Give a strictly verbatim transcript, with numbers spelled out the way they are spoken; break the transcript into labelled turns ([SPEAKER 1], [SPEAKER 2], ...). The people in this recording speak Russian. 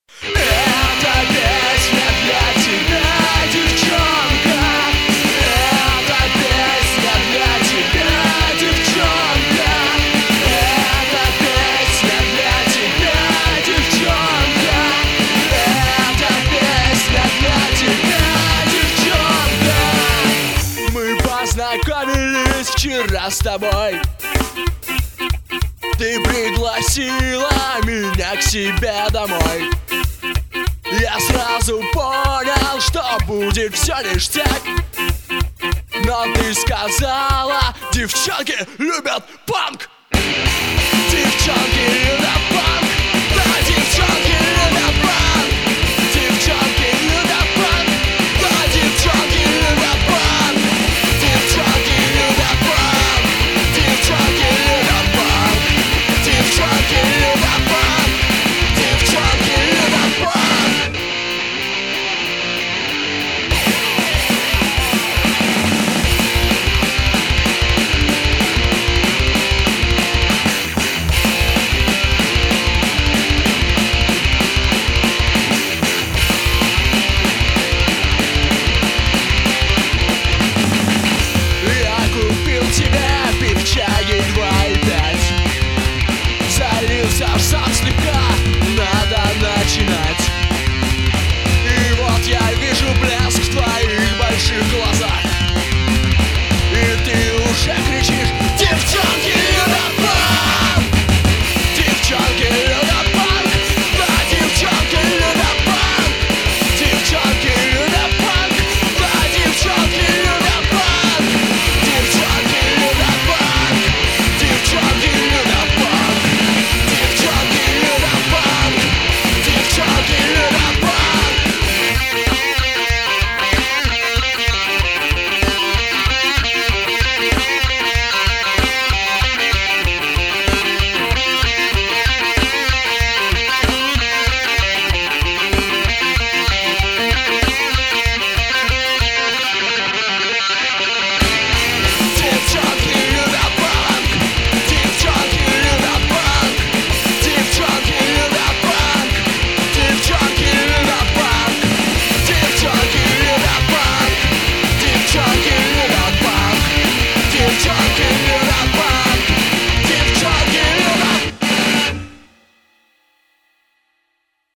[SPEAKER 1] Эта песня для тебя, девчонка. Эта песня для тебя, девчонка. Эта песня для тебя, девчонка. Эта песня для тебя, девчонка. Мы познакомились вчера с тобой. Ты пригласила меня к себе домой. Я сразу понял, что будет все ништяк. Но ты сказала, девчонки любят панк. Девчонки любят панк.